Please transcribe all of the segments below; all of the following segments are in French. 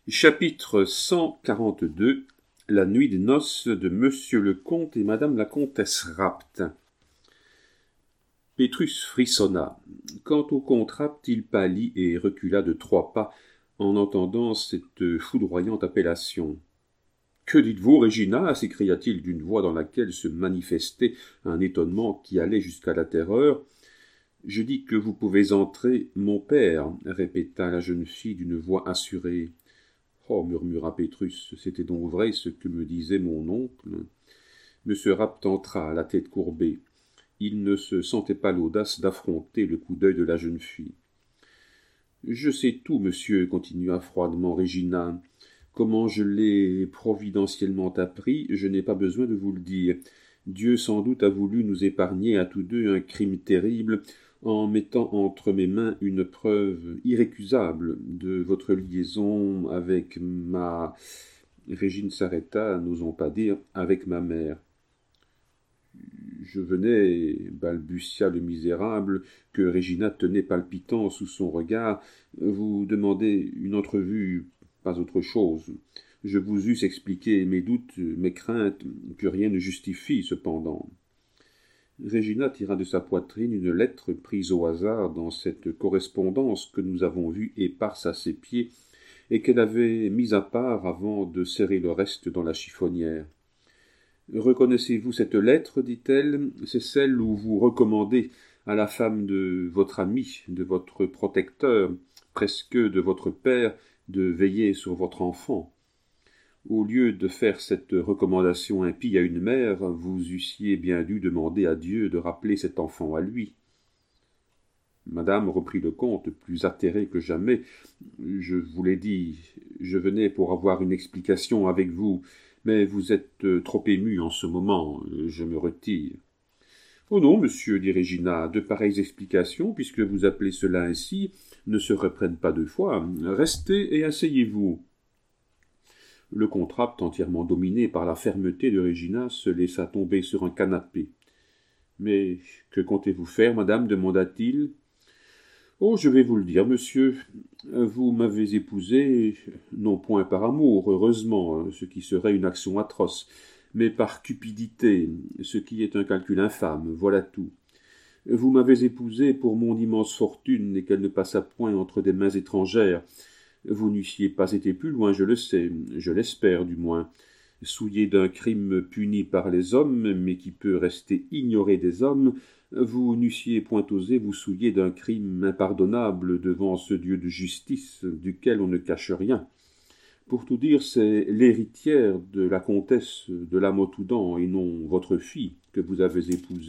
Chapitre 142. La nuit de noces de Monsieur le Comte et Madame la Comtesse Rapt. Pétrus frissonna. Quant au comte Rapt, il pâlit et recula de 3 pas en entendant cette foudroyante appellation. « Que dites-vous, Régina » s'écria-t-il d'une voix dans laquelle se manifestait un étonnement qui allait jusqu'à la terreur. « Je dis que vous pouvez entrer, mon père, » répéta la jeune fille d'une voix assurée. « Oh, murmura Pétrus, c'était donc vrai ce que me disait mon oncle. » Monsieur Rapt entra, la tête courbée. Il ne se sentait pas l'audace d'affronter le coup d'œil de la jeune fille. « Je sais tout, monsieur, » continua froidement Régina. « Comment je l'ai providentiellement appris, je n'ai pas besoin de vous le dire. Dieu sans doute a voulu nous épargner à tous deux un crime terrible, en mettant entre mes mains une preuve irrécusable de votre liaison avec ma... » Régine s'arrêta, n'osant pas dire « avec ma mère. » « Je venais, » balbutia le misérable, que Régina tenait palpitant sous son regard, « vous demander une entrevue, pas autre chose. Je vous eusse expliqué mes doutes, mes craintes, que rien ne justifie cependant. » Régina tira de sa poitrine une lettre prise au hasard dans cette correspondance que nous avons vue éparse à ses pieds et qu'elle avait mise à part avant de serrer le reste dans la chiffonnière. « Reconnaissez-vous cette lettre, dit-elle, c'est celle où vous recommandez à la femme de votre ami, de votre protecteur, presque de votre père, de veiller sur votre enfant. Au lieu de faire cette recommandation impie à une mère, vous eussiez bien dû demander à Dieu de rappeler cet enfant à lui. » « Madame, reprit le comte, plus atterré que jamais, je vous l'ai dit, je venais pour avoir une explication avec vous, mais vous êtes trop ému en ce moment, je me retire. »« Oh non, monsieur, dit Régina, de pareilles explications, puisque vous appelez cela ainsi, ne se reprennent pas 2 fois. Restez et asseyez-vous. » Le comte Rapt, entièrement dominé par la fermeté de Régina, se laissa tomber sur un canapé. « Mais que comptez-vous faire, madame » demanda-t-il. « Oh, je vais vous le dire, monsieur. Vous m'avez épousé, non point par amour, heureusement, ce qui serait une action atroce, mais par cupidité, ce qui est un calcul infâme, voilà tout. Vous m'avez épousé pour mon immense fortune et qu'elle ne passât point entre des mains étrangères. Vous n'eussiez pas été plus loin, je le sais, je l'espère du moins. Souillé d'un crime puni par les hommes, mais qui peut rester ignoré des hommes, vous n'eussiez point osé vous souiller d'un crime impardonnable devant ce Dieu de justice, duquel on ne cache rien. Pour tout dire, c'est l'héritière de la comtesse de Lamotte-Houdan, et non votre fille, que vous avez épousée. »«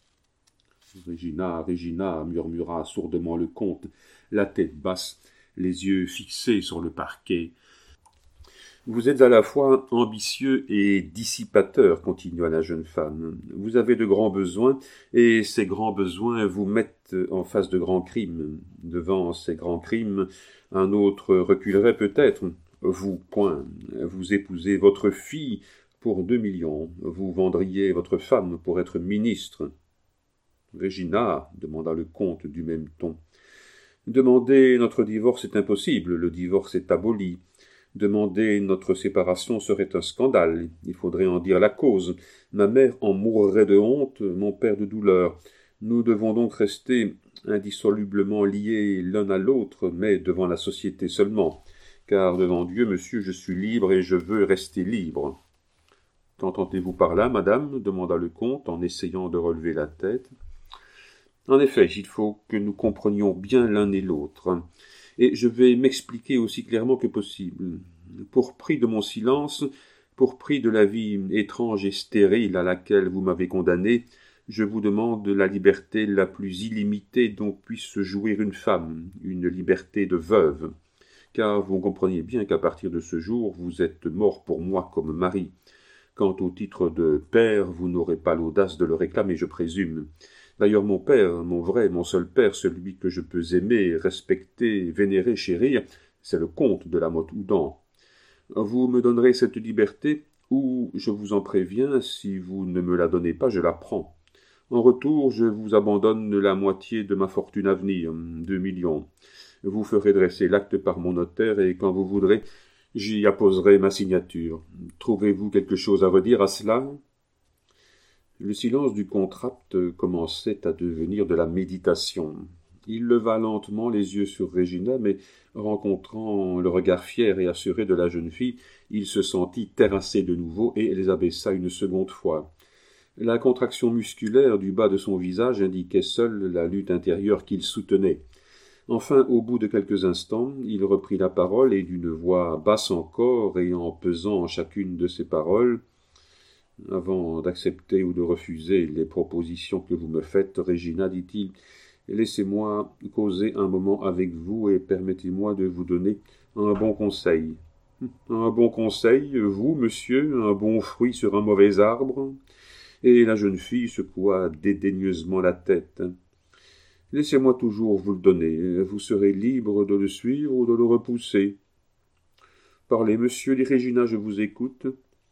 Régina, murmura sourdement le comte, la tête basse, les yeux fixés sur le parquet. « Vous êtes à la fois ambitieux et dissipateur, continua la jeune femme. Vous avez de grands besoins, et ces grands besoins vous mettent en face de grands crimes. Devant ces grands crimes, un autre reculerait peut-être. Vous, point. Vous épousez votre fille pour 2 millions. Vous vendriez votre femme pour être ministre. »« Régina, demanda le comte du même ton. Demander notre divorce est impossible, le divorce est aboli. Demander notre séparation serait un scandale, il faudrait en dire la cause. Ma mère en mourrait de honte, mon père de douleur. Nous devons donc rester indissolublement liés l'un à l'autre, mais devant la société seulement. Car devant Dieu, monsieur, je suis libre et je veux rester libre. »« Qu'entendez-vous par là, madame » demanda le comte en essayant de relever la tête. « En effet, il faut que nous comprenions bien l'un et l'autre. Et je vais m'expliquer aussi clairement que possible. Pour prix de mon silence, pour prix de la vie étrange et stérile à laquelle vous m'avez condamné, je vous demande la liberté la plus illimitée dont puisse jouir une femme, une liberté de veuve. Car vous comprenez bien qu'à partir de ce jour, vous êtes mort pour moi comme mari. Quant au titre de père, vous n'aurez pas l'audace de le réclamer, je présume. D'ailleurs, mon père, mon seul père, celui que je peux aimer, respecter, vénérer, chérir, c'est le comte de Lamotte-Houdan. Vous me donnerez cette liberté, ou, je vous en préviens, si vous ne me la donnez pas, je la prends. En retour, je vous abandonne la moitié de ma fortune à venir, 2 millions. Vous ferez dresser l'acte par mon notaire, et quand vous voudrez, j'y apposerai ma signature. Trouvez-vous quelque chose à redire à cela ?» Le silence du contrapte commençait à devenir de la méditation. Il leva lentement les yeux sur Régina, mais rencontrant le regard fier et assuré de la jeune fille, il se sentit terrassé de nouveau et les abaissa une seconde fois. La contraction musculaire du bas de son visage indiquait seule la lutte intérieure qu'il soutenait. Enfin, au bout de quelques instants, il reprit la parole et d'une voix basse encore et en pesant chacune de ses paroles: « Avant d'accepter ou de refuser les propositions que vous me faites, Régina, dit-il, laissez-moi causer un moment avec vous et permettez-moi de vous donner un bon conseil. »« Un bon conseil, vous, monsieur, un bon fruit sur un mauvais arbre ?» Et la jeune fille secoua dédaigneusement la tête. « Laissez-moi toujours vous le donner, vous serez libre de le suivre ou de le repousser. »« Parlez, monsieur, dit Régina, je vous écoute. »«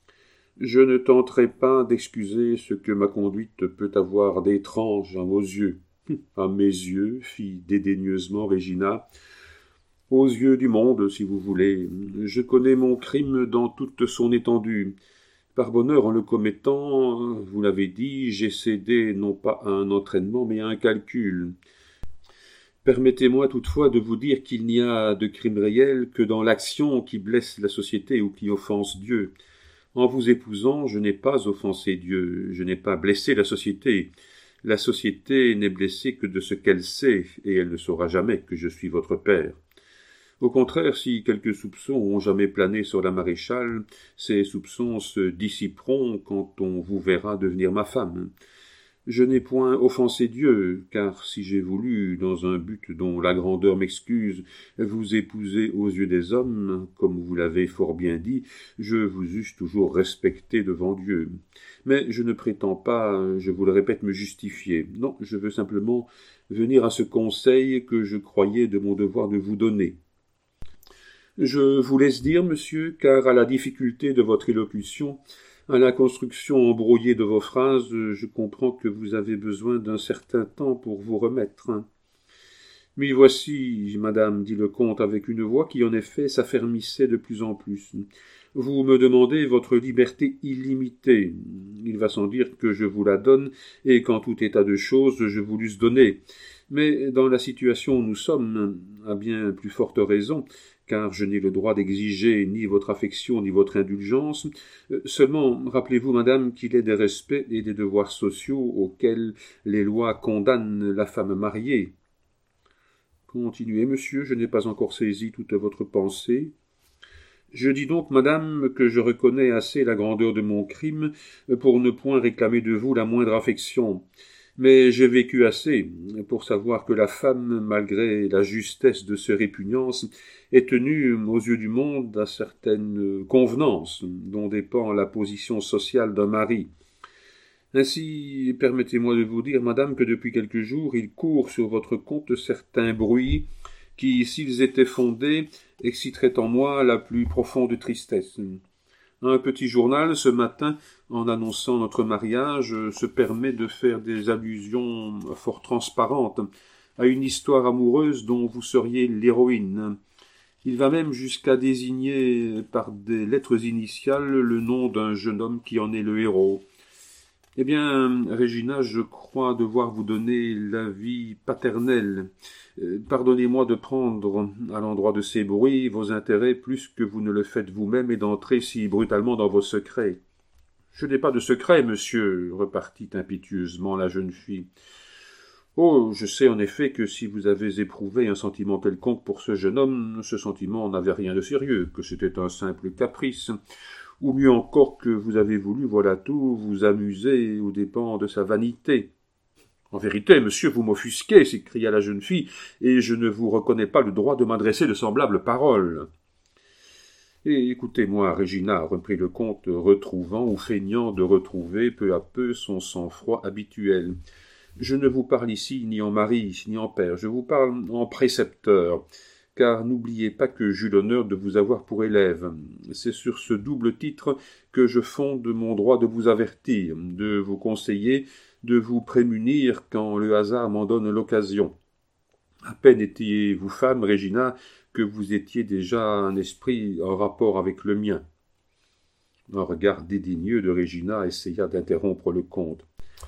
Je ne tenterai pas d'excuser ce que ma conduite peut avoir d'étrange à vos yeux. »« À mes yeux, fit dédaigneusement Régina. »« Aux yeux du monde, si vous voulez. Je connais mon crime dans toute son étendue. Par bonheur, en le commettant, vous l'avez dit, j'ai cédé non pas à un entraînement, mais à un calcul. Permettez-moi toutefois de vous dire qu'il n'y a de crime réel que dans l'action qui blesse la société ou qui offense Dieu. En vous épousant, je n'ai pas offensé Dieu, je n'ai pas blessé la société. La société n'est blessée que de ce qu'elle sait, et elle ne saura jamais que je suis votre père. Au contraire, si quelques soupçons ont jamais plané sur la maréchale, ces soupçons se dissiperont quand on vous verra devenir ma femme. Je n'ai point offensé Dieu, car si j'ai voulu, dans un but dont la grandeur m'excuse, vous épouser aux yeux des hommes, comme vous l'avez fort bien dit, je vous eusse toujours respecté devant Dieu. Mais je ne prétends pas, je vous le répète, me justifier. Non, je veux simplement venir à ce conseil que je croyais de mon devoir de vous donner. Je vous laisse dire, monsieur, car à la difficulté de votre élocution, à la construction embrouillée de vos phrases, je comprends que vous avez besoin d'un certain temps pour vous remettre. Mais voici, madame, dit le comte avec une voix qui en effet s'affermissait de plus en plus. Vous me demandez votre liberté illimitée. Il va sans dire que je vous la donne, et qu'en tout état de choses, je vous l'eusse donnée. Mais dans la situation où nous sommes, à bien plus forte raison, car je n'ai le droit d'exiger ni votre affection ni votre indulgence. Seulement, rappelez-vous, madame, qu'il est des respects et des devoirs sociaux auxquels les lois condamnent la femme mariée. Continuez, monsieur, je n'ai pas encore saisi toute votre pensée. Je dis donc, madame, que je reconnais assez la grandeur de mon crime pour ne point réclamer de vous la moindre affection. Mais j'ai vécu assez pour savoir que la femme, malgré la justesse de ses répugnances, est tenue, aux yeux du monde, à certaines convenances dont dépend la position sociale d'un mari. Ainsi, permettez-moi de vous dire, madame, que depuis quelques jours, il court sur votre compte certains bruits qui, s'ils étaient fondés, exciteraient en moi la plus profonde tristesse. Un petit journal, ce matin, en annonçant notre mariage, se permet de faire des allusions fort transparentes à une histoire amoureuse dont vous seriez l'héroïne. Il va même jusqu'à désigner par des lettres initiales le nom d'un jeune homme qui en est le héros. Eh bien, Régina, je crois devoir vous donner l'avis paternel. Pardonnez-moi de prendre, à l'endroit de ces bruits, vos intérêts plus que vous ne le faites vous-même et d'entrer si brutalement dans vos secrets. « Je n'ai pas de secret, monsieur, » repartit impétueusement la jeune fille. « Oh, je sais en effet que si vous avez éprouvé un sentiment quelconque pour ce jeune homme, ce sentiment n'avait rien de sérieux, que c'était un simple caprice. » Ou mieux encore que vous avez voulu, voilà tout, vous amuser aux dépens de sa vanité. « En vérité, monsieur, vous m'offusquez, » s'écria la jeune fille, « et je ne vous reconnais pas le droit de m'adresser de semblables paroles. »« Et écoutez-moi, Régina, » reprit le comte, retrouvant ou feignant de retrouver peu à peu son sang-froid habituel. « Je ne vous parle ici ni en mari, ni en père, je vous parle en précepteur. » Car n'oubliez pas que j'eus l'honneur de vous avoir pour élève. C'est sur ce double titre que je fonde mon droit de vous avertir, de vous conseiller, de vous prémunir quand le hasard m'en donne l'occasion. À peine étiez-vous femme, Régina, que vous étiez déjà un esprit en rapport avec le mien. » Un regard dédaigneux de Régina essaya d'interrompre le comte.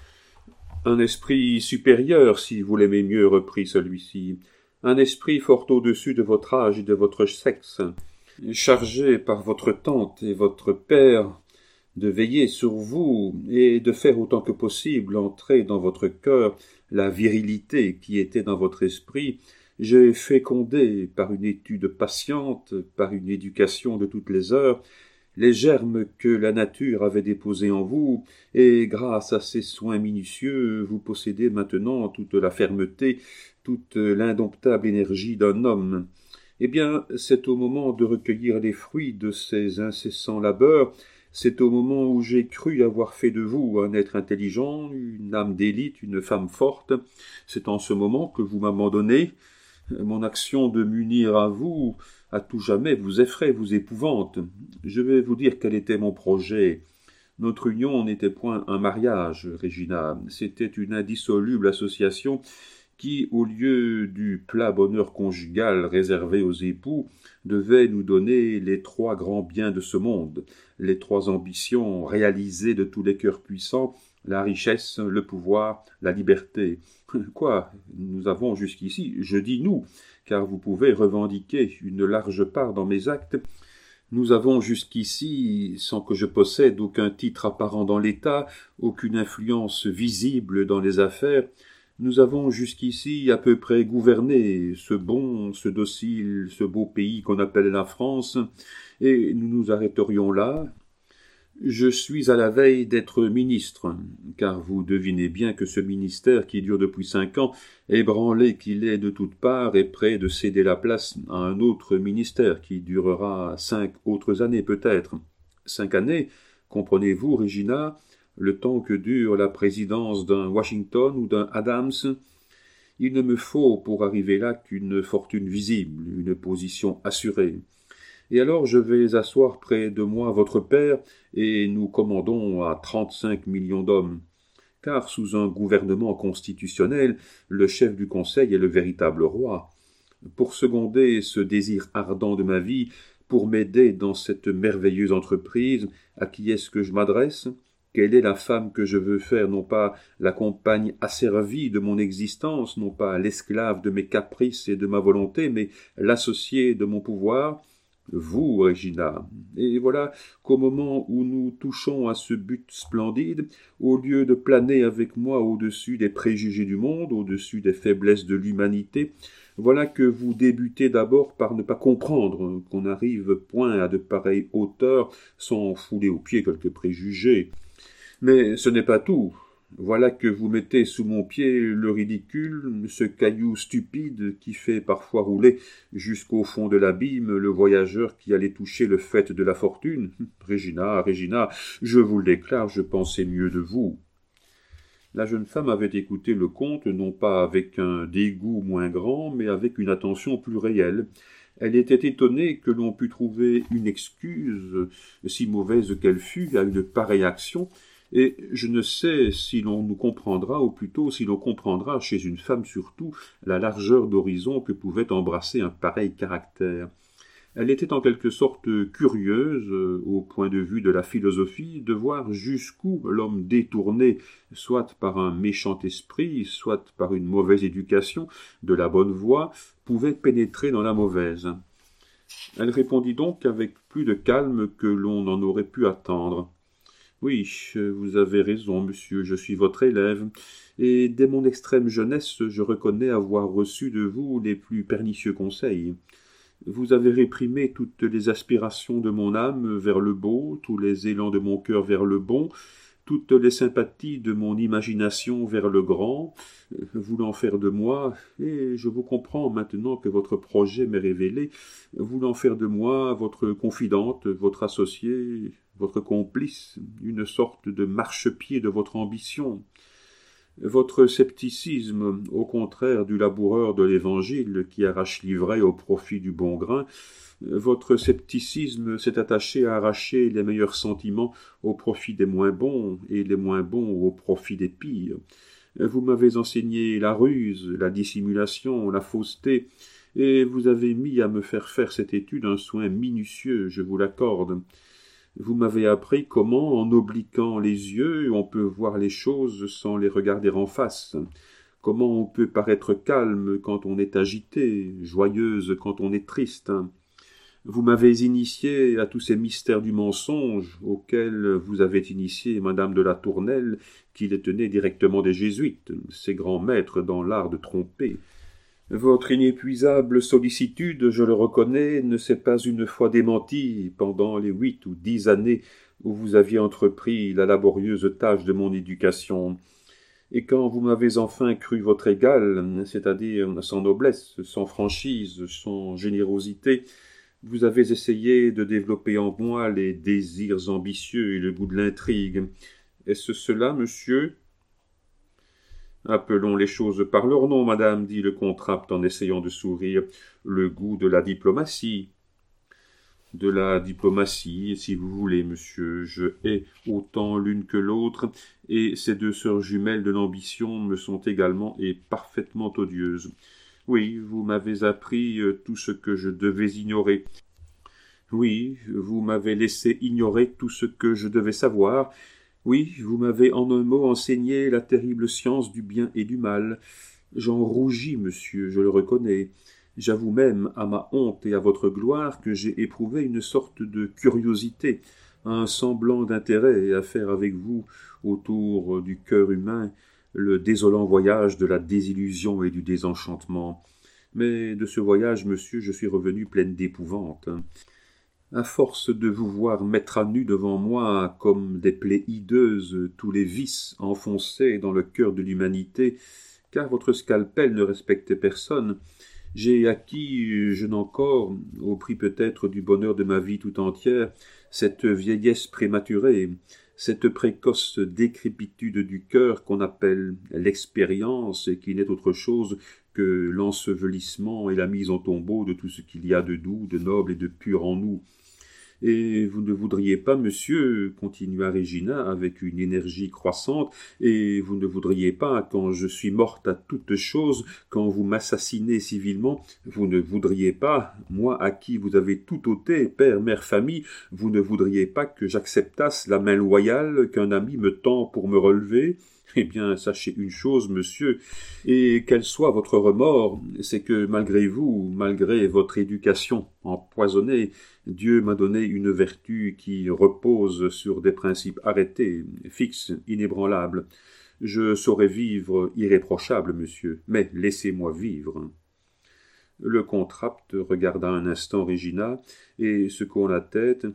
« Un esprit supérieur, si vous l'aimez mieux, reprit celui-ci. Un esprit fort au-dessus de votre âge et de votre sexe, chargé par votre tante et votre père de veiller sur vous et de faire autant que possible entrer dans votre cœur la virilité qui était dans votre esprit. J'ai fécondé par une étude patiente, par une éducation de toutes les heures, les germes que la nature avait déposés en vous, et grâce à ces soins minutieux, vous possédez maintenant toute la fermeté, toute l'indomptable énergie d'un homme. Eh bien, c'est au moment de recueillir les fruits de ces incessants labeurs, c'est au moment où j'ai cru avoir fait de vous un être intelligent, une âme d'élite, une femme forte, c'est en ce moment que vous m'abandonnez. Mon action de m'unir à vous à tout jamais vous effraie, vous épouvante. Je vais vous dire quel était mon projet. Notre union n'était point un mariage, Régina, c'était une indissoluble association qui, au lieu du plat bonheur conjugal réservé aux époux, devait nous donner les 3 grands biens de ce monde, les 3 ambitions réalisées de tous les cœurs puissants, la richesse, le pouvoir, la liberté. Quoi, nous avons jusqu'ici, je dis nous, car vous pouvez revendiquer une large part dans mes actes, nous avons jusqu'ici, sans que je possède aucun titre apparent dans l'État, aucune influence visible dans les affaires, nous avons jusqu'ici à peu près gouverné ce bon, ce docile, ce beau pays qu'on appelle la France, et nous nous arrêterions là. Je suis à la veille d'être ministre, car vous devinez bien que ce ministère qui dure depuis 5 ans, ébranlé qu'il est de toutes parts, est prêt de céder la place à un autre ministère qui durera 5 autres années peut-être. 5 années, comprenez-vous, Régina, le temps que dure la présidence d'un Washington ou d'un Adams. Il ne me faut pour arriver là qu'une fortune visible, une position assurée. Et alors je vais asseoir près de moi votre père, et nous commandons à 35 millions d'hommes. Car sous un gouvernement constitutionnel, le chef du conseil est le véritable roi. Pour seconder ce désir ardent de ma vie, pour m'aider dans cette merveilleuse entreprise, à qui est-ce que je m'adresse ? Quelle est la femme que je veux faire, non pas la compagne asservie de mon existence, non pas l'esclave de mes caprices et de ma volonté, mais l'associée de mon pouvoir ? Vous, Régina. Et voilà qu'au moment où nous touchons à ce but splendide, au lieu de planer avec moi au-dessus des préjugés du monde, au-dessus des faiblesses de l'humanité, voilà que vous débutez d'abord par ne pas comprendre qu'on n'arrive point à de pareilles hauteurs sans fouler aux pieds quelques préjugés. Mais ce n'est pas tout. Voilà que vous mettez sous mon pied le ridicule, ce caillou stupide qui fait parfois rouler jusqu'au fond de l'abîme le voyageur qui allait toucher le faîte de la fortune. Régina, Régina, je vous le déclare, je pensais mieux de vous. La jeune femme avait écouté le comte, non pas avec un dégoût moins grand, mais avec une attention plus réelle. Elle était étonnée que l'on pût trouver une excuse, si mauvaise qu'elle fût, à une pareille action, et je ne sais si l'on nous comprendra, ou plutôt si l'on comprendra, chez une femme surtout, la largeur d'horizon que pouvait embrasser un pareil caractère. Elle était en quelque sorte curieuse, au point de vue de la philosophie, de voir jusqu'où l'homme détourné, soit par un méchant esprit, soit par une mauvaise éducation, de la bonne voie, pouvait pénétrer dans la mauvaise. Elle répondit donc avec plus de calme que l'on en aurait pu attendre. « Oui, vous avez raison, monsieur, je suis votre élève, et dès mon extrême jeunesse, je reconnais avoir reçu de vous les plus pernicieux conseils. Vous avez réprimé toutes les aspirations de mon âme vers le beau, tous les élans de mon cœur vers le bon, toutes les sympathies de mon imagination vers le grand, voulant faire de moi, et je vous comprends maintenant que votre projet m'est révélé, voulant faire de moi votre confidente, votre associée, votre complice, une sorte de marchepied de votre ambition. Votre scepticisme, au contraire du laboureur de l'Évangile qui arrache l'ivraie au profit du bon grain, votre scepticisme s'est attaché à arracher les meilleurs sentiments au profit des moins bons et les moins bons au profit des pires. Vous m'avez enseigné la ruse, la dissimulation, la fausseté, et vous avez mis à me faire cette étude un soin minutieux, je vous l'accorde. Vous m'avez appris comment, en obliquant les yeux, on peut voir les choses sans les regarder en face, comment on peut paraître calme quand on est agité, joyeuse quand on est triste. Vous m'avez initié à tous ces mystères du mensonge auxquels vous avez initié Madame de la Tournelle, qui les tenait directement des jésuites, ces grands maîtres dans l'art de tromper. Votre inépuisable sollicitude, je le reconnais, ne s'est pas une fois démentie pendant les 8 ou 10 années où vous aviez entrepris la laborieuse tâche de mon éducation. Et quand vous m'avez enfin cru votre égal, c'est-à-dire sans noblesse, sans franchise, sans générosité, vous avez essayé de développer en moi les désirs ambitieux et le goût de l'intrigue. Est-ce cela, monsieur ? Appelons les choses par leur nom, madame, dit le contrapte en essayant de sourire. Le goût de la diplomatie. De la diplomatie, si vous voulez, monsieur. Je hais autant l'une que l'autre, et ces deux sœurs jumelles de l'ambition me sont également et parfaitement odieuses. Oui, vous m'avez appris tout ce que je devais ignorer. Oui, vous m'avez laissé ignorer tout ce que je devais savoir. Oui, vous m'avez en un mot enseigné la terrible science du bien et du mal. J'en rougis, monsieur, je le reconnais. J'avoue même, à ma honte et à votre gloire, que j'ai éprouvé une sorte de curiosité, un semblant d'intérêt à faire avec vous, autour du cœur humain, le désolant voyage de la désillusion et du désenchantement. Mais de ce voyage, monsieur, je suis revenu pleine d'épouvante. À force de vous voir mettre à nu devant moi, comme des plaies hideuses, tous les vices enfoncés dans le cœur de l'humanité, car votre scalpel ne respectait personne, j'ai acquis, jeune encore, au prix peut-être du bonheur de ma vie tout entière, cette vieillesse prématurée, cette précoce décrépitude du cœur qu'on appelle l'expérience et qui n'est autre chose que l'ensevelissement et la mise en tombeau de tout ce qu'il y a de doux, de noble et de pur en nous. Et vous ne voudriez pas, monsieur, continua Régina avec une énergie croissante, et vous ne voudriez pas, quand je suis morte à toute chose, quand vous m'assassinez civilement, vous ne voudriez pas, moi à qui vous avez tout ôté, père, mère, famille, vous ne voudriez pas que j'acceptasse la main loyale qu'un ami me tend pour me relever ? Eh bien, sachez une chose, monsieur, et quel soit votre remords, c'est que malgré vous, malgré votre éducation empoisonnée, Dieu m'a donné une vertu qui repose sur des principes arrêtés, fixes, inébranlables. Je saurais vivre irréprochable, monsieur, mais laissez-moi vivre. Le contrapte regarda un instant Régina, et secouant la tête,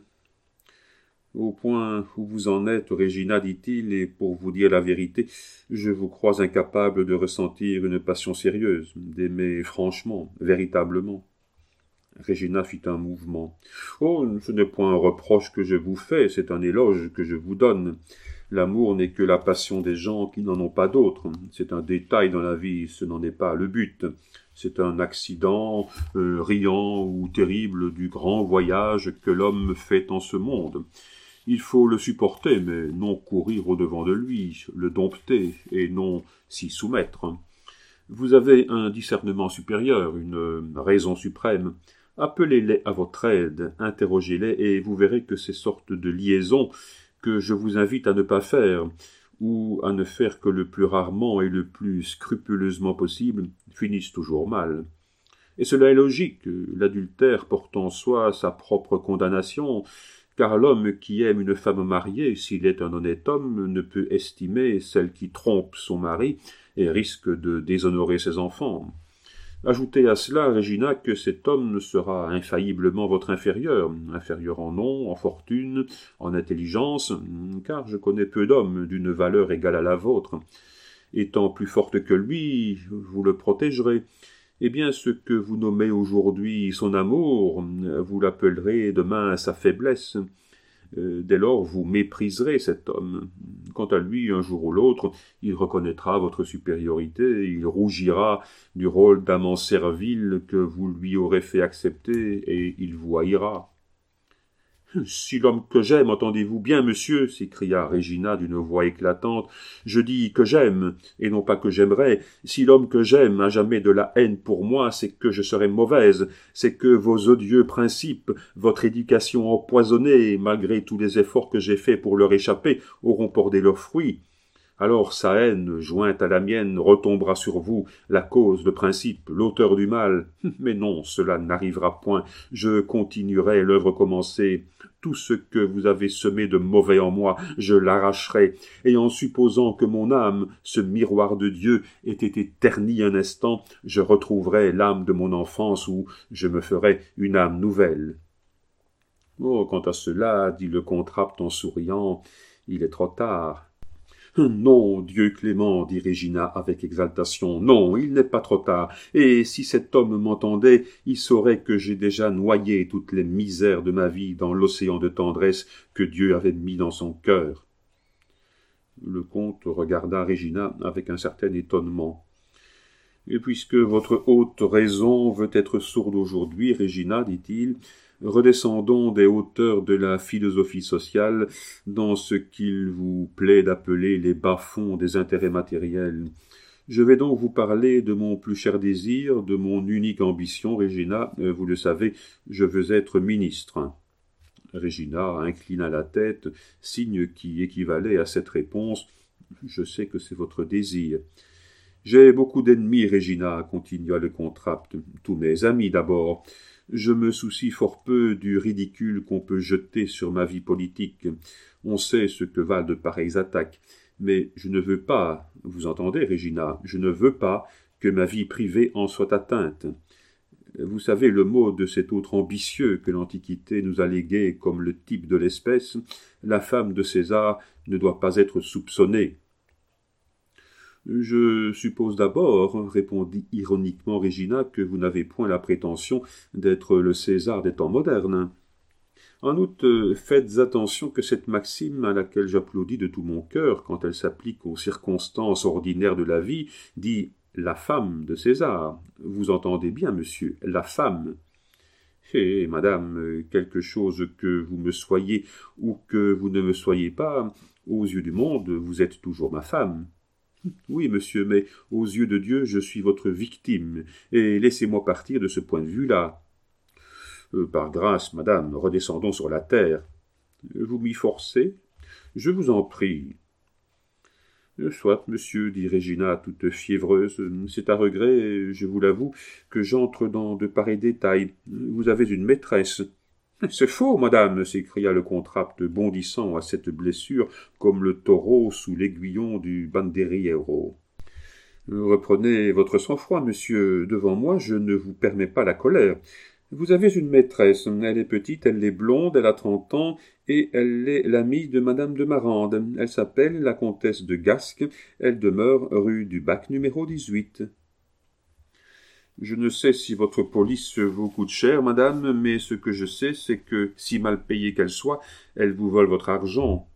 « Au point où vous en êtes, Régina, dit-il, et pour vous dire la vérité, je vous crois incapable de ressentir une passion sérieuse, d'aimer franchement, véritablement. » Régina fit un mouvement. « Oh, ce n'est point un reproche que je vous fais, c'est un éloge que je vous donne. L'amour n'est que la passion des gens qui n'en ont pas d'autre. C'est un détail dans la vie, ce n'en est pas le but. C'est un accident, riant ou terrible du grand voyage que l'homme fait en ce monde. Il faut le supporter, mais non courir au-devant de lui, le dompter, et non s'y soumettre. Vous avez un discernement supérieur, une raison suprême. Appelez-les à votre aide, interrogez-les, et vous verrez que ces sortes de liaisons que je vous invite à ne pas faire, ou à ne faire que le plus rarement et le plus scrupuleusement possible, finissent toujours mal. Et cela est logique, l'adultère porte en soi sa propre condamnation, car l'homme qui aime une femme mariée, s'il est un honnête homme, ne peut estimer celle qui trompe son mari et risque de déshonorer ses enfants. Ajoutez à cela, Régina, que cet homme sera infailliblement votre inférieur en nom, en fortune, en intelligence, car je connais peu d'hommes d'une valeur égale à la vôtre. Étant plus forte que lui, vous le protégerez. Eh bien, ce que vous nommez aujourd'hui son amour, vous l'appellerez demain sa faiblesse. Dès lors, vous mépriserez cet homme. Quant à lui, un jour ou l'autre, il reconnaîtra votre supériorité, il rougira du rôle d'amant servile que vous lui aurez fait accepter, et il vous haïra. Si l'homme que j'aime, entendez-vous bien, monsieur, s'écria Régina d'une voix éclatante, je dis que j'aime, et non pas que j'aimerais. Si l'homme que j'aime a jamais de la haine pour moi, c'est que je serais mauvaise, c'est que vos odieux principes, votre éducation empoisonnée, malgré tous les efforts que j'ai faits pour leur échapper, auront porté leurs fruits. Alors sa haine, jointe à la mienne, retombera sur vous, la cause, le principe, l'auteur du mal. Mais non, cela n'arrivera point. Je continuerai l'œuvre commencée. Tout ce que vous avez semé de mauvais en moi, je l'arracherai. Et en supposant que mon âme, ce miroir de Dieu, ait été ternie un instant, je retrouverai l'âme de mon enfance où je me ferai une âme nouvelle. Oh, quant à cela, dit le contrapte en souriant, il est trop tard. Non, Dieu clément, dit Régina avec exaltation, non, il n'est pas trop tard, et si cet homme m'entendait, il saurait que j'ai déjà noyé toutes les misères de ma vie dans l'océan de tendresse que Dieu avait mis dans son cœur. Le comte regarda Régina avec un certain étonnement. Et puisque votre haute raison veut être sourde aujourd'hui, Régina, dit-il, redescendons des hauteurs de la philosophie sociale dans ce qu'il vous plaît d'appeler les bas-fonds des intérêts matériels. Je vais donc vous parler de mon plus cher désir, de mon unique ambition, Régina. Vous le savez, je veux être ministre. Régina inclina la tête, signe qui équivalait à cette réponse. Je sais que c'est votre désir. J'ai beaucoup d'ennemis, Régina, continua le contrapte, tous mes amis d'abord. Je me soucie fort peu du ridicule qu'on peut jeter sur ma vie politique. On sait ce que valent de pareilles attaques. Mais je ne veux pas, vous entendez, Régina, je ne veux pas que ma vie privée en soit atteinte. Vous savez le mot de cet autre ambitieux que l'Antiquité nous a légué comme le type de l'espèce, la femme de César ne doit pas être soupçonnée. Je suppose d'abord, répondit ironiquement Régina, que vous n'avez point la prétention d'être le César des temps modernes. En outre, faites attention que cette maxime, à laquelle j'applaudis de tout mon cœur quand elle s'applique aux circonstances ordinaires de la vie, dit « la femme de César ». Vous entendez bien, monsieur, la femme. Eh, madame, quelque chose que vous me soyez ou que vous ne me soyez pas, aux yeux du monde, vous êtes toujours ma femme. Oui, monsieur, mais aux yeux de Dieu, je suis votre victime, et laissez-moi partir de ce point de vue-là. Par grâce, madame, redescendons sur la terre. Vous m'y forcez? Je vous en prie. Soit, monsieur, dit Régina, toute fiévreuse, c'est à regret, je vous l'avoue, que j'entre dans de pareils détails. Vous avez une maîtresse. C'est faux, madame, s'écria le contrapte, bondissant à cette blessure comme le taureau sous l'aiguillon du banderillero. Reprenez votre sang-froid, monsieur. Devant moi, je ne vous permets pas la colère. Vous avez une maîtresse. Elle est petite, elle est blonde, elle a 30 ans, et elle est l'amie de madame de Marande. Elle s'appelle la comtesse de Gasques. Elle demeure rue du Bac numéro 18. Je ne sais si votre police vous coûte cher, madame, mais ce que je sais, c'est que, si mal payée qu'elle soit, elle vous vole votre argent.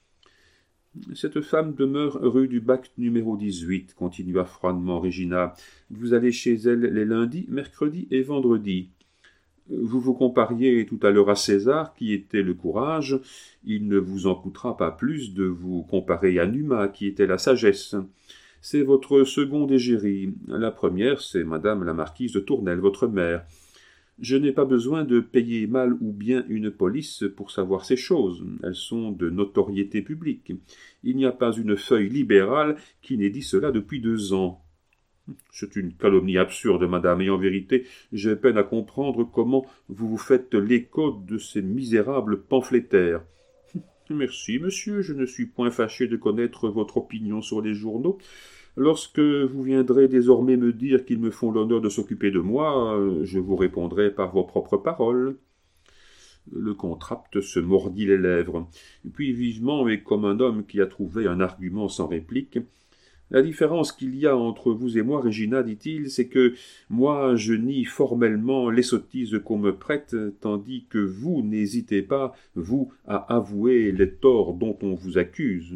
Cette femme demeure rue du Bac numéro 18, continua froidement Régina. Vous allez chez elle les lundis, mercredis et vendredis. Vous vous compariez tout à l'heure à César, qui était le courage. Il ne vous en coûtera pas plus de vous comparer à Numa, qui était la sagesse. C'est votre seconde égérie. La première, c'est madame la marquise de Tournelle, votre mère. Je n'ai pas besoin de payer mal ou bien une police pour savoir ces choses. Elles sont de notoriété publique. Il n'y a pas une feuille libérale qui n'ait dit cela depuis 2 ans. C'est une calomnie absurde, madame, et en vérité, j'ai peine à comprendre comment vous vous faites l'écho de ces misérables pamphlétaires. Merci, monsieur, je ne suis point fâché de connaître votre opinion sur les journaux. Lorsque vous viendrez désormais me dire qu'ils me font l'honneur de s'occuper de moi, je vous répondrai par vos propres paroles. Le contrapte se mordit les lèvres, puis vivement et comme un homme qui a trouvé un argument sans réplique. La différence qu'il y a entre vous et moi, Régina, dit-il, c'est que moi, je nie formellement les sottises qu'on me prête, tandis que vous n'hésitez pas, vous, à avouer les torts dont on vous accuse.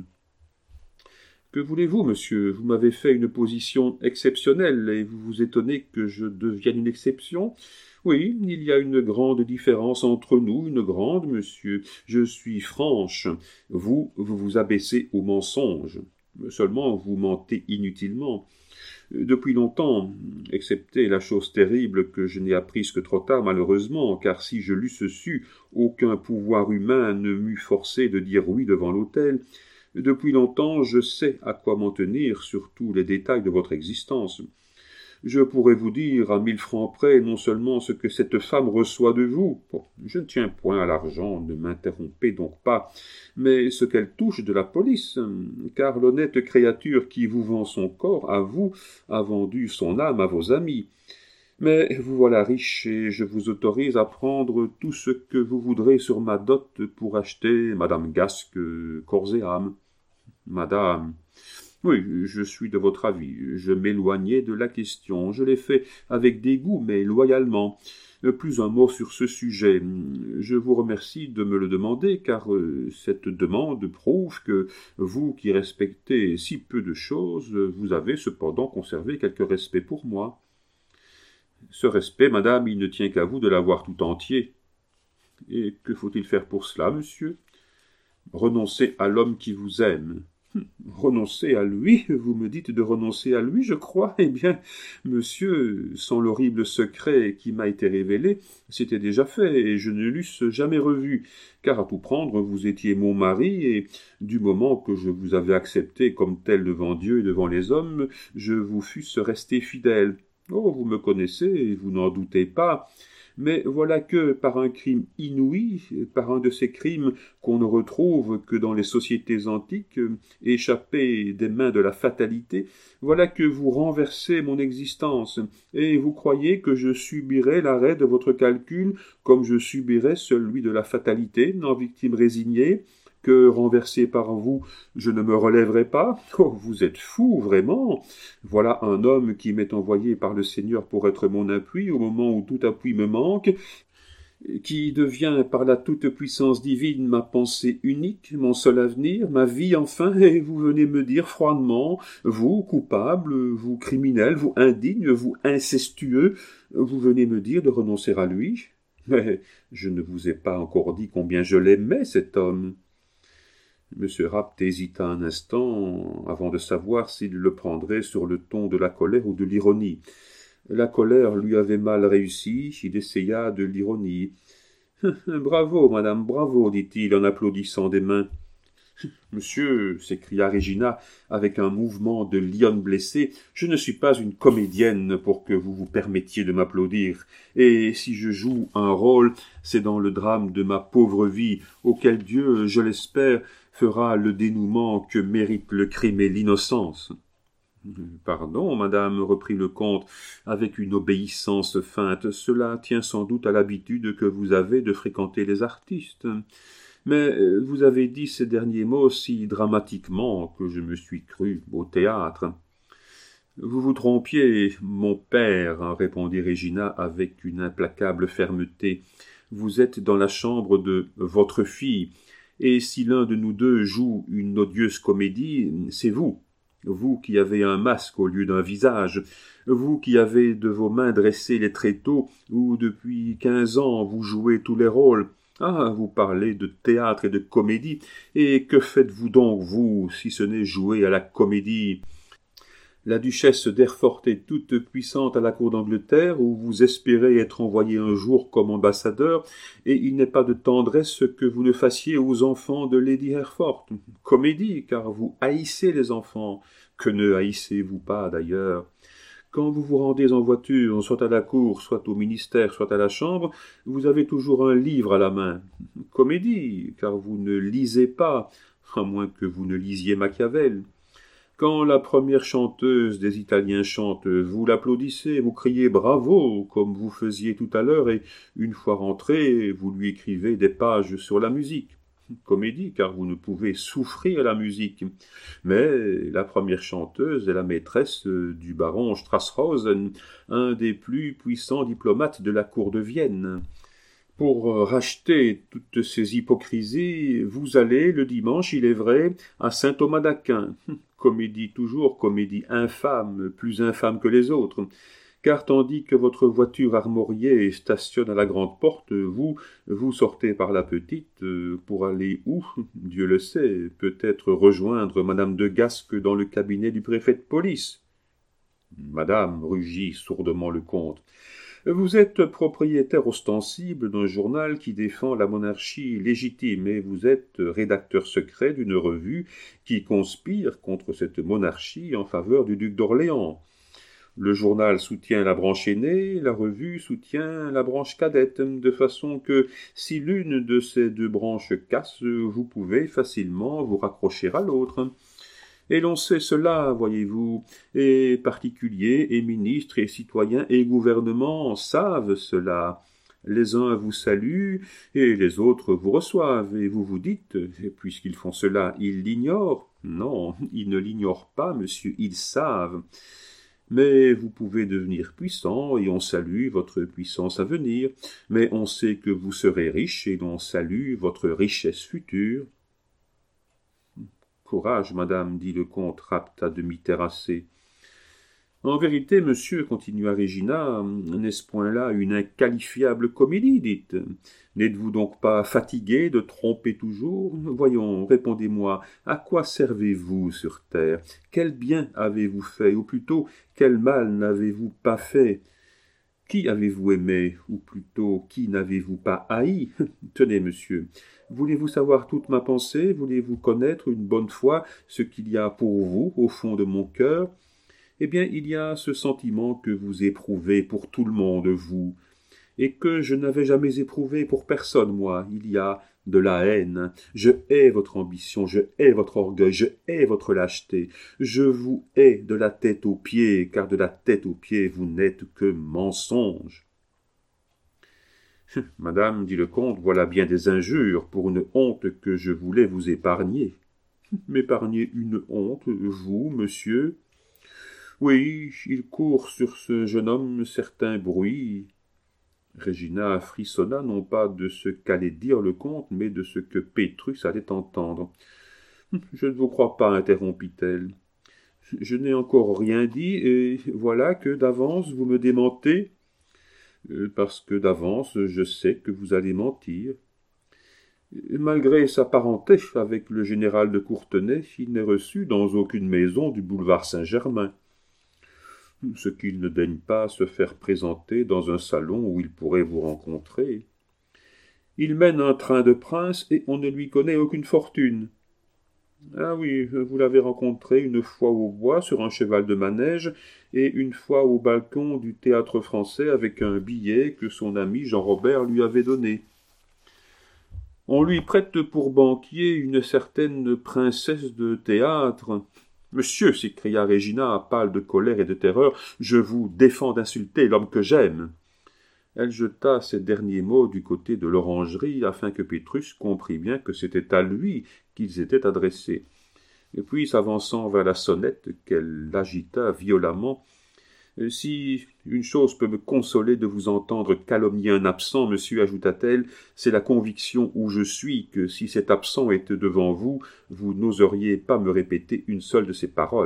Que voulez-vous, monsieur? Vous m'avez fait une position exceptionnelle, et vous vous étonnez que je devienne une exception? Oui, il y a une grande différence entre nous, une grande, monsieur. Je suis franche. Vous vous abaissez au mensonge. Seulement, vous mentez inutilement. Depuis longtemps, excepté la chose terrible que je n'ai apprise que trop tard, malheureusement, car si je l'eusse su, aucun pouvoir humain ne m'eût forcé de dire oui devant l'autel. Depuis longtemps, je sais à quoi m'en tenir sur tous les détails de votre existence. Je pourrais vous dire à 1000 francs près non seulement ce que cette femme reçoit de vous, bon, je ne tiens point à l'argent, ne m'interrompez donc pas, mais ce qu'elle touche de la police, car l'honnête créature qui vous vend son corps à vous a vendu son âme à vos amis. Mais vous voilà riche et je vous autorise à prendre tout ce que vous voudrez sur ma dot pour acheter Madame Gasque corps et âme. Madame, oui, je suis de votre avis. Je m'éloignais de la question. Je l'ai fait avec dégoût, mais loyalement. Plus un mot sur ce sujet. Je vous remercie de me le demander, car cette demande prouve que vous qui respectez si peu de choses, vous avez cependant conservé quelque respect pour moi. Ce respect, madame, il ne tient qu'à vous de l'avoir tout entier. Et que faut-il faire pour cela, monsieur? Renoncer à l'homme qui vous aime. Renoncer à lui? Vous me dites de renoncer à lui, je crois. Eh bien, monsieur, sans l'horrible secret qui m'a été révélé, c'était déjà fait, et je ne l'eusse jamais revu, car à tout prendre, vous étiez mon mari, et du moment que je vous avais accepté comme tel devant Dieu et devant les hommes, je vous fusse resté fidèle. Oh, vous me connaissez, et vous n'en doutez pas. Mais voilà que, par un crime inouï, par un de ces crimes qu'on ne retrouve que dans les sociétés antiques, échappés des mains de la fatalité, voilà que vous renversez mon existence, et vous croyez que je subirai l'arrêt de votre calcul comme je subirais celui de la fatalité, en victime résignée, que, renversé par vous, je ne me relèverai pas? Oh, vous êtes fou, vraiment! Voilà un homme qui m'est envoyé par le Seigneur pour être mon appui au moment où tout appui me manque, qui devient par la toute-puissance divine ma pensée unique, mon seul avenir, ma vie enfin, et vous venez me dire froidement, vous, coupable, vous, criminel, vous, indigne, vous, incestueux, vous venez me dire de renoncer à lui? Mais je ne vous ai pas encore dit combien je l'aimais, cet homme. M. Rapt hésita un instant avant de savoir s'il le prendrait sur le ton de la colère ou de l'ironie. La colère lui avait mal réussi, il essaya de l'ironie. « Bravo, madame, bravo, dit-il en applaudissant des mains. « Monsieur, s'écria Regina avec un mouvement de lionne blessée, je ne suis pas une comédienne pour que vous vous permettiez de m'applaudir, et si je joue un rôle, c'est dans le drame de ma pauvre vie, auquel Dieu, je l'espère, fera le dénouement que mérite le crime et l'innocence. » « Pardon, madame, reprit le comte, avec une obéissance feinte, cela tient sans doute à l'habitude que vous avez de fréquenter les artistes. Mais vous avez dit ces derniers mots si dramatiquement que je me suis cru au théâtre. »« Vous vous trompiez, mon père, répondit Regina avec une implacable fermeté. Vous êtes dans la chambre de votre fille, et si l'un de nous deux joue une odieuse comédie, c'est vous. Vous qui avez un masque au lieu d'un visage, vous qui avez de vos mains dressé les tréteaux, où depuis 15 ans vous jouez tous les rôles. Ah, vous parlez de théâtre et de comédie, et que faites-vous donc, vous, si ce n'est jouer à la comédie? La duchesse d'Herfort est toute puissante à la cour d'Angleterre, où vous espérez être envoyé un jour comme ambassadeur, et il n'est pas de tendresse que vous ne fassiez aux enfants de Lady Herfort. Comédie, car vous haïssez les enfants. Que ne haïssez-vous pas, d'ailleurs? Quand vous vous rendez en voiture, soit à la cour, soit au ministère, soit à la chambre, vous avez toujours un livre à la main. Comédie, car vous ne lisez pas, à moins que vous ne lisiez Machiavel. Quand la première chanteuse des Italiens chante, vous l'applaudissez, vous criez bravo, comme vous faisiez tout à l'heure, et une fois rentré, vous lui écrivez des pages sur la musique. Comédie, car vous ne pouvez souffrir la musique. Mais la première chanteuse est la maîtresse du baron Strasshausen, un des plus puissants diplomates de la cour de Vienne. Pour racheter toutes ces hypocrisies, vous allez, le dimanche, il est vrai, à Saint-Thomas d'Aquin. Comédie toujours, comédie infâme, plus infâme que les autres. car tandis que votre voiture armoriée stationne à la grande porte, vous sortez par la petite, pour aller où, Dieu le sait, peut-être rejoindre madame de Gasques dans le cabinet du préfet de police. Madame, rugit sourdement le comte, vous êtes propriétaire ostensible d'un journal qui défend la monarchie légitime et vous êtes rédacteur secret d'une revue qui conspire contre cette monarchie en faveur du duc d'Orléans. Le journal soutient la branche aînée, la revue soutient la branche cadette, de façon que si l'une de ces deux branches casse, vous pouvez facilement vous raccrocher à l'autre. Et l'on sait cela, voyez-vous, et particuliers, et ministres, et citoyens, et gouvernements savent cela. Les uns vous saluent, et les autres vous reçoivent, et vous vous dites, puisqu'ils font cela, ils l'ignorent. Non, ils ne l'ignorent pas, monsieur, ils savent. Mais vous pouvez devenir puissant, et on salue votre puissance à venir, mais on sait que vous serez riche, et l'on salue votre richesse future. Courage, madame, dit le comte, rapt à demi terrassé. En vérité, monsieur, continua Régina, n'est-ce point là une inqualifiable comédie, dites? N'êtes-vous donc pas fatigué de tromper toujours? Voyons, répondez-moi, à quoi servez-vous sur terre? Quel bien avez-vous fait, ou plutôt, quel mal n'avez-vous pas fait? Qui avez-vous aimé, ou plutôt, qui n'avez-vous pas haï? Tenez, monsieur, voulez-vous savoir toute ma pensée? Voulez-vous connaître une bonne fois ce qu'il y a pour vous au fond de mon cœur? Eh bien, il y a ce sentiment que vous éprouvez pour tout le monde, vous, et que je n'avais jamais éprouvé pour personne, moi. Il y a de la haine. Je hais votre ambition, je hais votre orgueil, je hais votre lâcheté. Je vous hais de la tête aux pieds, car de la tête aux pieds, vous n'êtes que mensonge. Madame, dit le comte, voilà bien des injures pour une honte que je voulais vous épargner. M'épargner une honte, vous, monsieur? Oui, il court sur ce jeune homme certain bruit. Régina frissonna non pas de ce qu'allait dire le comte, mais de ce que Pétrus allait entendre. Je ne vous crois pas, interrompit-elle. Je n'ai encore rien dit, et voilà que d'avance vous me démentez. Parce que d'avance je sais que vous allez mentir. Malgré sa parenté avec le général de Courtenay, il n'est reçu dans aucune maison du boulevard Saint-Germain. Ce qu'il ne daigne pas se faire présenter dans un salon où il pourrait vous rencontrer. Il mène un train de prince et on ne lui connaît aucune fortune. Ah oui, vous l'avez rencontré une fois au bois sur un cheval de manège et une fois au balcon du Théâtre Français avec un billet que son ami Jean-Robert lui avait donné. On lui prête pour banquier une certaine princesse de théâtre. Monsieur, s'écria Régina, pâle de colère et de terreur, je vous défends d'insulter l'homme que j'aime. Elle jeta ces derniers mots du côté de l'orangerie afin que Pétrus comprît bien que c'était à lui qu'ils étaient adressés. Et puis, s'avançant vers la sonnette qu'elle agita violemment, « Si une chose peut me consoler de vous entendre calomnier un absent, monsieur, ajouta-t-elle, c'est la conviction où je suis que si cet absent était devant vous, vous n'oseriez pas me répéter une seule de ces paroles. »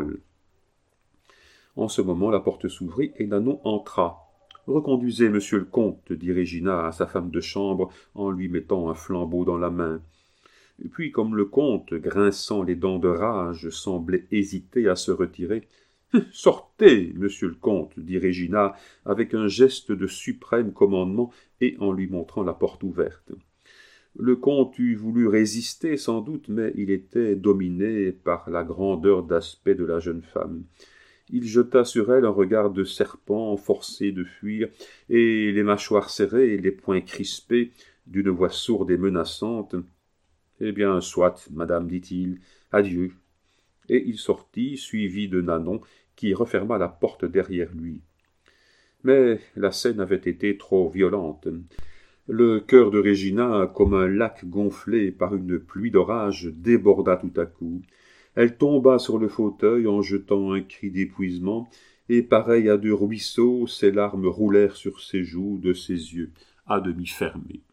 En ce moment, la porte s'ouvrit et Nanon entra. « Reconduisez, monsieur le comte, dit Régina à sa femme de chambre en lui mettant un flambeau dans la main. Et puis, comme le comte, grinçant les dents de rage, semblait hésiter à se retirer, « Sortez, monsieur le comte, dit Régina, avec un geste de suprême commandement et en lui montrant la porte ouverte. Le comte eût voulu résister sans doute, mais il était dominé par la grandeur d'aspect de la jeune femme. Il jeta sur elle un regard de serpent forcé de fuir, et les mâchoires serrées et les poings crispés, d'une voix sourde et menaçante. « Eh bien, soit, madame, dit-il, adieu. » Et il sortit, suivi de Nanon, qui referma la porte derrière lui. Mais la scène avait été trop violente. Le cœur de Régina, comme un lac gonflé par une pluie d'orage, déborda tout à coup. Elle tomba sur le fauteuil en jetant un cri d'épuisement, et pareil à deux ruisseaux, ses larmes roulèrent sur ses joues de ses yeux à demi fermés.